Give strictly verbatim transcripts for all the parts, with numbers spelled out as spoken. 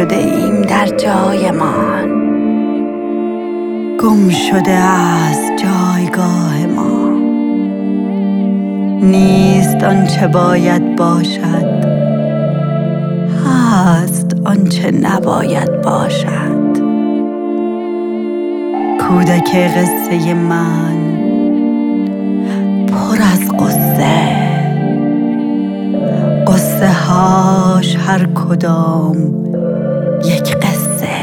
شده ایم در جایمان، گم شده است جایگاه ما. نیست آنچه باید باشد، هست آنچه نباید باشد. کودک قصه من پر از قصه، قصه هاش هر کدام یک قصه،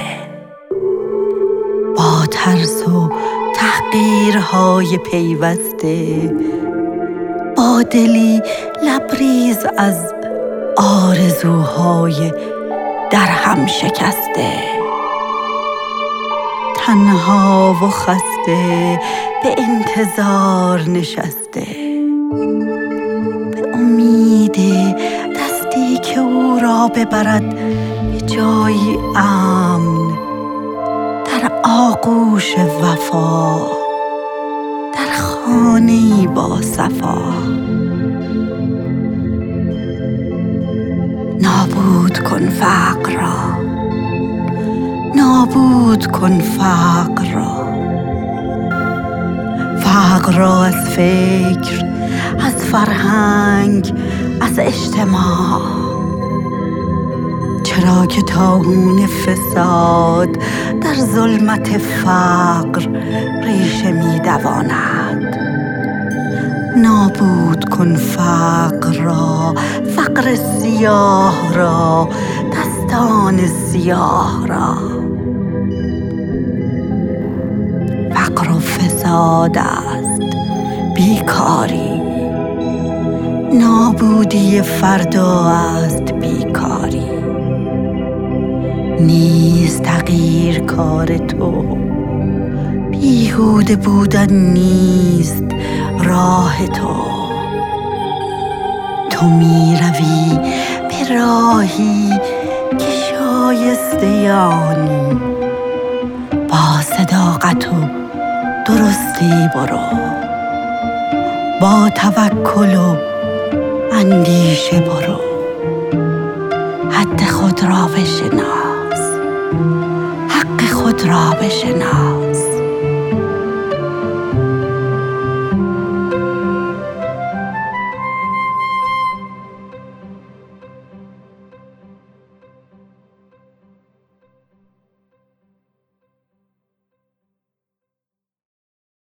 با ترس و تحقیرهای پیوسته، با دلی لبریز از آرزوهای در هم شکسته. تنها و خسته به انتظار نشسته، به امید دستی که او را ببرد به جایی امن، در آغوش وفا، در خانه‌ای با صفا. نابود کن فقر را، نابود کن فقر را، فقر را از فکر، از فرهنگ، از اجتماع. چرا که طاعون فساد در ظلمت فقر ریشه می دواند. نابود کن فقر را، فقر سیاه را، دستان سیاه را. فقر و فساد است بیکاری، نابودی فردا است بیکاری. نیست تغییر کار تو، بیهوده بودن نیست راه تو. تو می روی به راهی که شایسته آنی، با صداقت و درستی برو، با توکل و اندیشه برو. حد خود را بشناس، حق خود را بشناس.